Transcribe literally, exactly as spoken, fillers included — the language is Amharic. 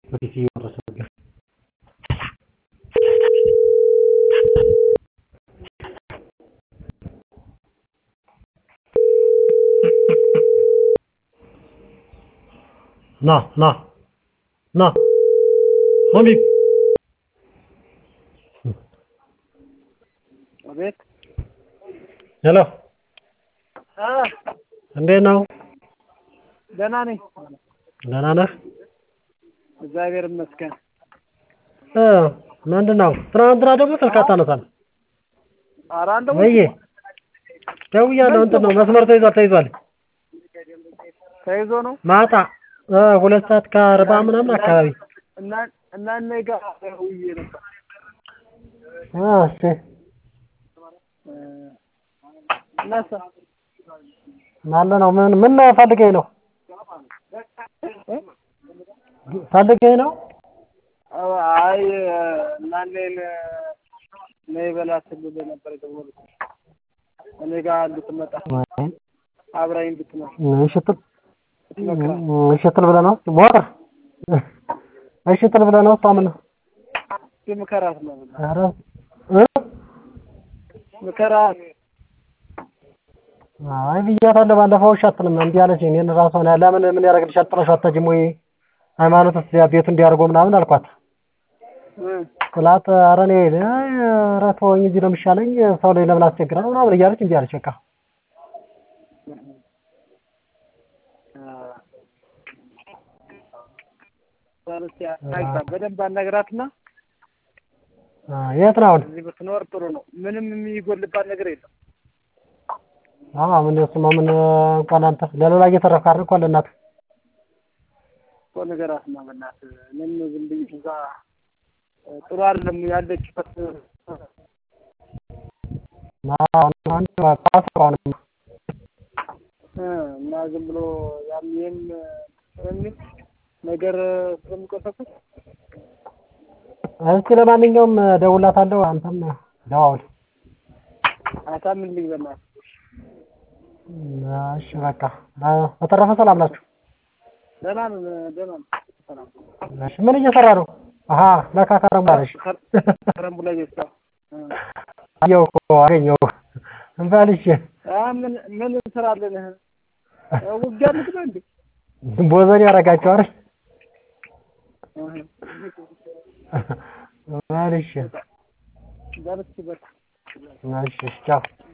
ወዲህ ይወረሰል ና ና ና ሆሚክ አቤት ሄሎ አ እንዴት ነው? ደህና ነኝ። ደህና ነህ? እግዚአብሔር ይመስገን። እ ምንድነው? ትናንትና ደግሞ ስልክ አታነሳም። ኧረ አንተ ወይዬ ደውያለሁ። እንትን ነው መስመር ተይዟል ተይዟል። ተይዞ ነው ማታ እ ሁለት ሰዓት ከአርባ ምናምን አካባቢ እና እና እኔ ጋር ደውዬ ነበር። አ እሺ እናሳ ማለ ነው ምን ምን ፈልገኝ ነው? ፈልገኝ ነው? አይ እናንተን ነይ በላት ብለህ ነበር የደወልኩት። እኔ ጋር እንድትመጣ አብራኝ እንድትመጣ እሺ ትል እሺ ትል ብለህ ነው? ሞክር እሺ ትል ብለህ ነው? ታምን ምከራት ነው። ኧረ እ ምከራት አይ ብያታለሁ። ባለፈው እሺ አትልም እምቢ አለችኝ። እኔን እራሷ ለምን ምን ያደርግልሻል ጥለሽው አትሄጂም ወይ ሃይማኖትስ ቤቱ እንዲያርጎ ምናምን አልኳት። ስላት ኧረ እኔ ኧረ ተወኝ እንጂ ነው የሚሻለኝ ሰው ላይ ለምን አስቸግራለሁ ምናምን እያለች እምቢ አለች በቃ። በደንብ አናግራትና የት ነው አሁን? እዚህ ብትኖር ጥሩ ነው። ምንም የሚጎልባት ነገር የለም። አዎ ምን እሱማ ምን እንኳን አንተ ለሌላ እየተረፍክ አይደል እንኳን ለእናትህ እኮ ንገራትና በእናትህ እኔም ዝም ብዬ እዛ ጥሩ አይደለም ያለችበት እና ዝም ብሎ ያም ይሄም ስለሚል ነገር ስለሚቆሰቁስ እስኪ ለማንኛውም እደውልላታለሁ። አንተም ደዋውል። አሳምንልኝ በእናትህ። እሺ በቃ በተረፈ ሰላም ናችሁ? ደህና ነን ደህና ነን ሰላም። እሺ ምን እየሰራ ነው? አሃ ለካ ከረምቡላ ነሽ። ከረምቡላ እየሰራሁ አየሁ እኮ አገኘሁ። እንባልሽ አ ምን ምን እንሰራለን? ውጊያ ልትበል እንዴ? ቦዘኔ ያረጋቸው አይደል? ማለሽ ዳርስ በቃ እሺ ቻው